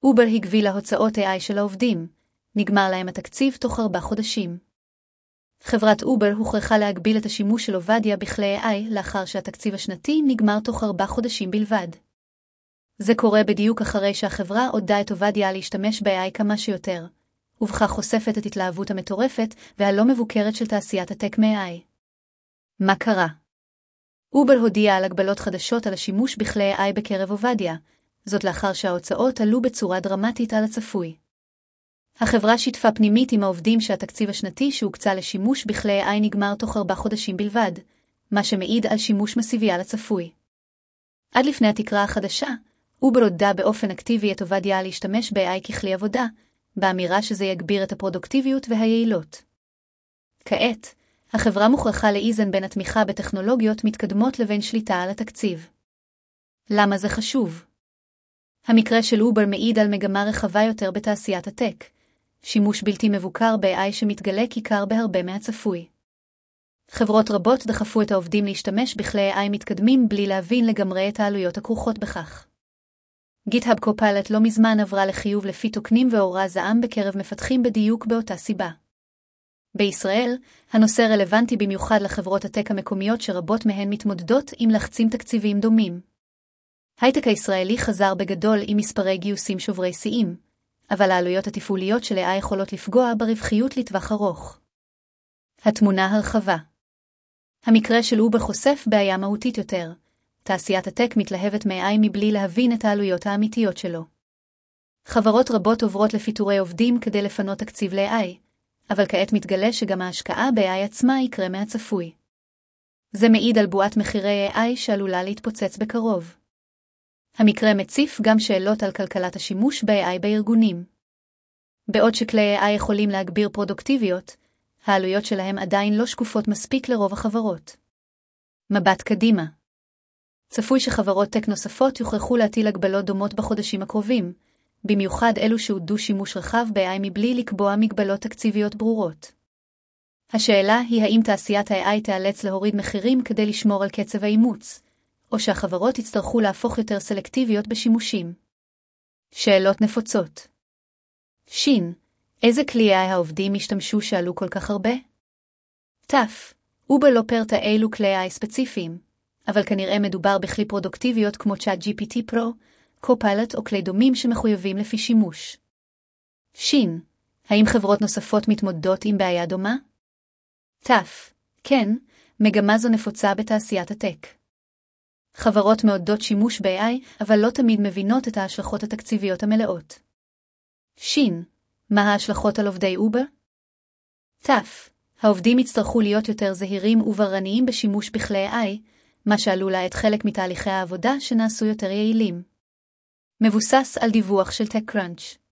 אובר הגבילה הוצאות AI של העובדים, נגמר להם התקציב תוך 4 חודשים. חברת אובר הוכרחה להגביל את השימוש של עובדיה בכלי AI לאחר שהתקציב השנתי נגמר תוך 4 חודשים בלבד. זה קורה בדיוק אחרי שהחברה עודדה את עובדיה להשתמש ב-AI כמה שיותר, ובכך חושפת את התלהבות המטורפת והלא מבוקרת של תעשיית הטק מ-AI. מה קרה? אובר הודיעה על הגבלות חדשות על השימוש בכלי AI בקרב עובדיה, זאת לאחר שההוצאות עלו בצורה דרמטית על הצפוי. החברה שיתפה פנימית עם העובדים שהתקציב השנתי שהוקצה לשימוש בכלי AI נגמר תוך 4 חודשים בלבד, מה שמעיד על שימוש מסיבי על הצפוי. עד לפני התקרה החדשה, אובר הודעה באופן אקטיבי את עובדיה להשתמש ב-AI ככלי עבודה, באמירה שזה יגביר את הפרודוקטיביות והיעילות. כעת, החברה מוכרחה לאיזן בין התמיכה בטכנולוגיות מתקדמות לבין שליטה על התקציב. למה זה חשוב? המקרה של אובר מעיד על מגמה רחבה יותר בתעשיית הטק, שימוש בלתי מבוקר ב-AI שמתגלה כיכר בהרבה מהצפוי. חברות רבות דחפו את העובדים להשתמש בכלי AI מתקדמים בלי להבין לגמרי את העלויות הכרוכות בכך. GitHub Copilot לא מזמן עברה לחיוב לפי תוקנים והוראה זעם בקרב מפתחים בדיוק באותה סיבה. בישראל, הנושא רלוונטי במיוחד לחברות הטק המקומיות שרבות מהן מתמודדות עם לחצים תקציביים דומים. הייטק הישראלי חזר בגדול עם מספרי גיוסים שוברי שיאים, אבל העלויות התפעוליות של AI יכולות לפגוע ברווחיות לטווח ארוך. התמונה הרחבה. המקרה של אובר חושף בעיה מהותית יותר. תעשיית הטק מתלהבת מ-AI מבלי להבין את העלויות האמיתיות שלו. חברות רבות עוברות לפיטורי עובדים כדי לפנות תקציב ל-AI, אבל כעת מתגלה שגם ההשקעה ב-AI עצמה יקרה מהצפוי. זה מעיד על בועת מחירי AI שעלולה להתפוצץ בקרוב. המקרה מציף גם שאלות על כלכלת השימוש ב-AI בארגונים. בעוד שכלי AI יכולים להגביר פרודוקטיביות, העלויות שלהם עדיין לא שקופות מספיק לרוב החברות. מבט קדימה. צפוי שחברות טק נוספות יוכרחו להטיל הגבלות דומות בחודשים הקרובים, במיוחד אלו שהודו שימוש רחב ב-AI מבלי לקבוע מגבלות תקציביות ברורות. השאלה היא האם תעשיית ה-AI תיאלץ להוריד מחירים כדי לשמור על קצב האימוץ, או שהחברות יצטרכו להפוך יותר סלקטיביות בשימושים. שאלות נפוצות. שין, איזה כלי AI העובדים השתמשו שעלו כל כך הרבה? תף, אובר לא פרטה אילו כלי AI ספציפיים, אבל כנראה מדובר בכלי פרודוקטיביות כמו ChatGPT Pro, Copilot או כלי דומים שמחויבים לפי שימוש. שין, האם חברות נוספות מתמודדות עם בעיה דומה? תף, כן, מגמה זו נפוצה בתעשיית הטק. חברות מעודדות שימוש ב-AI, אבל לא תמיד מבינות את ההשלכות התקציביות המלאות. שין, מה ההשלכות על עובדי אובר? תף, העובדים יצטרכו להיות יותר זהירים ובררניים בשימוש בכלי AI, מה שעלול להאט חלק מתהליכי העבודה שנעשו יותר יעילים. מבוסס על דיווח של TechCrunch.